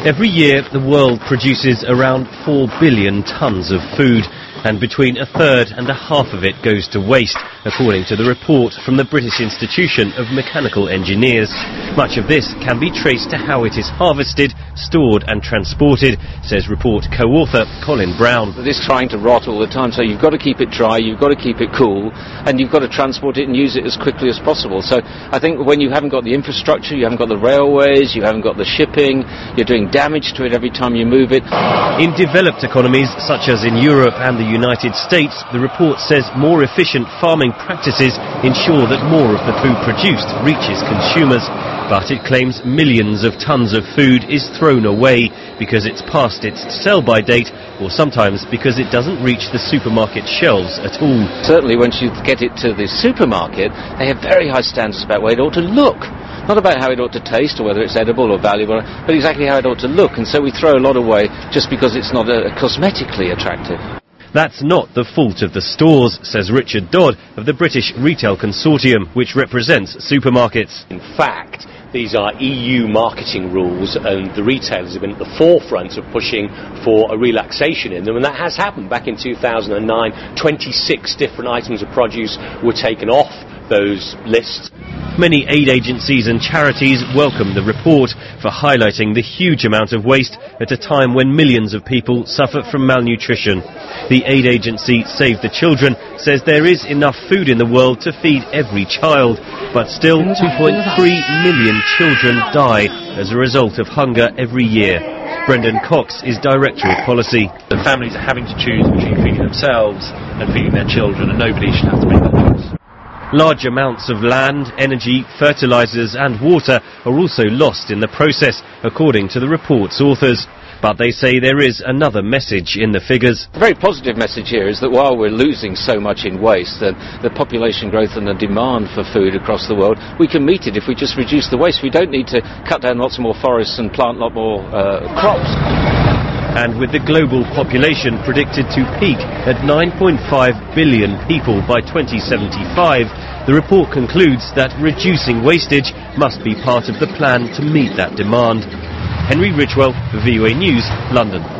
Every year, the world produces around 4 billion tonnes of food, and between a third and a half of it goes to waste, according to the report from the British Institution of Mechanical Engineers. Much of this can be traced to how it is harvested, stored and transported, says report co-author Colin Brown. It's trying to rot all the time, so you've got to keep it dry, you've got to keep it cool, and you've got to transport it and use it as quickly as possible. So I think when you haven't got the infrastructure, you haven't got the railways, you haven't got the shipping, you're doing damage to it every time you move it. In developed economies, such as in Europe and the United States, the report says more efficient farming practices ensure that more of the food produced reaches consumers. But it claims millions of tonnes of food is thrown away because it's past its sell-by date, or sometimes because it doesn't reach the supermarket shelves at all. Certainly once you get it to the supermarket, they have very high standards about where it ought to look. Not about how it ought to taste or whether it's edible or valuable, but exactly how it ought to look. And so we throw a lot away just because it's not cosmetically attractive. That's not the fault of the stores, says Richard Dodd of the British Retail Consortium, which represents supermarkets. In fact, these are EU marketing rules, and the retailers have been at the forefront of pushing for a relaxation in them, and that has happened. Back in 2009, 26 different items of produce were taken off those lists. Many aid agencies and charities welcome the report for highlighting the huge amount of waste at a time when millions of people suffer from malnutrition. The aid agency Save the Children says there is enough food in the world to feed every child, but still 2.3 million children die as a result of hunger every year. Brendan Cox is Director of Policy. The families are having to choose between feeding themselves and feeding their children, and nobody should have to make that choice. Large amounts of land, energy, fertilisers and water are also lost in the process, according to the report's authors. But they say there is another message in the figures. The very positive message here is that while we're losing so much in waste, the population growth and the demand for food across the world, we can meet it if we just reduce the waste. We don't need to cut down lots more forests and plant a lot more crops. And with the global population predicted to peak at 9.5 billion people by 2075, the report concludes that reducing wastage must be part of the plan to meet that demand. Henry Ridgewell, VOA News, London.